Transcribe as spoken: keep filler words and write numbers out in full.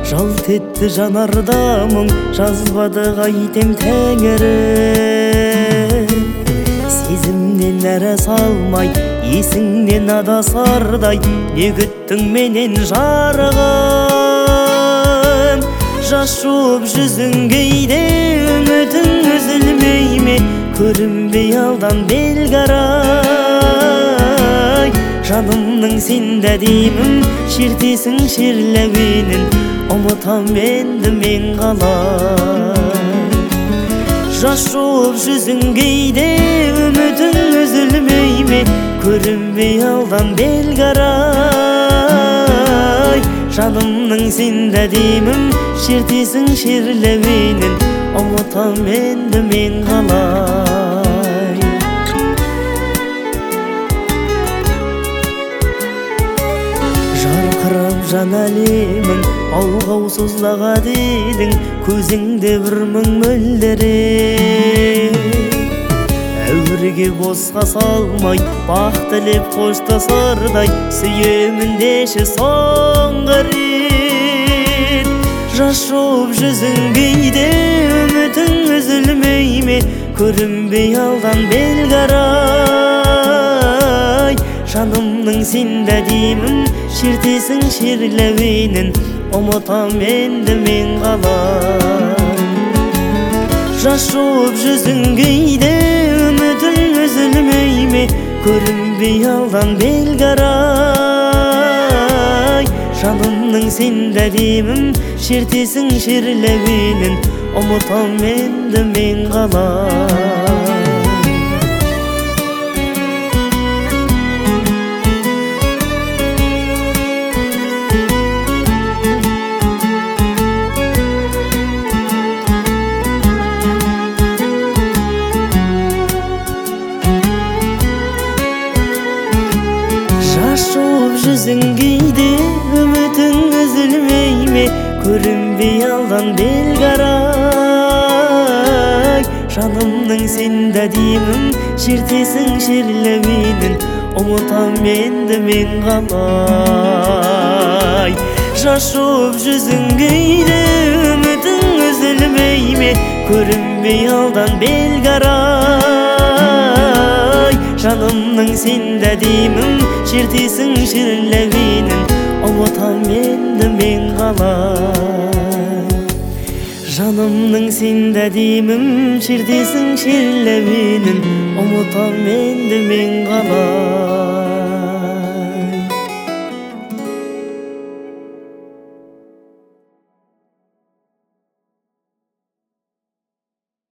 жалт етті жанарда мұң, жазбады қайтем тәңірі. Сезімнен әрі салмай, есіңнен адасардай, не күттің менен жарығым? Жас жуып жүзің кейде, үмітің үзілмей ме? Көрінбей алдан белгарай. Жанымның сенде деймін, шертесің шерләуенін, ұмытам енді мен қалай. Жас жуып жүзің кейде, үмітің үзілмей ме? Көрінбей алдан белгарай. Жанымның сенде деймін, шертесің шерләуенін, ұмытам енді мен қалай. Жарқырап жан әлемің, алғау созлаға дедің, көзіңде бір мың мөлдірек. Әуірге босқа салмай, бақ тілеп қоштасардай, сүйемін деші соңғы рет. Жас жуып жүзің кейде, үмітің үзілмей ме? Көрінбей алдан белгарай. Жанымның сенде деймін, шертесің шерләуенін, ұмытам енді мен қалай. Жас жуып жүзің кейде, үмітің үзілмей ме? Көрінбей алдан белгарай. Жанымның сенде деймін, шертесің шерләуенін, ұмытам енді мен қалай. Жас жуып жүзің кейде, үмітің үзілмей ме? Көрінбей алдан белгарай. Жанымның сенде деймін, шертесің шерләуенін, ұмытам енді мен қалай. Жас жуып жүзің кейде, үмітің үзілмей ме? Көрінбей алдан белгарай. Жанымның сенде деймін, шертесің шерләуенін, ұмытам енді мен қалай. Жанымның сенде деймін, шертесің шерләуенін, ұмытам енді мен қалай.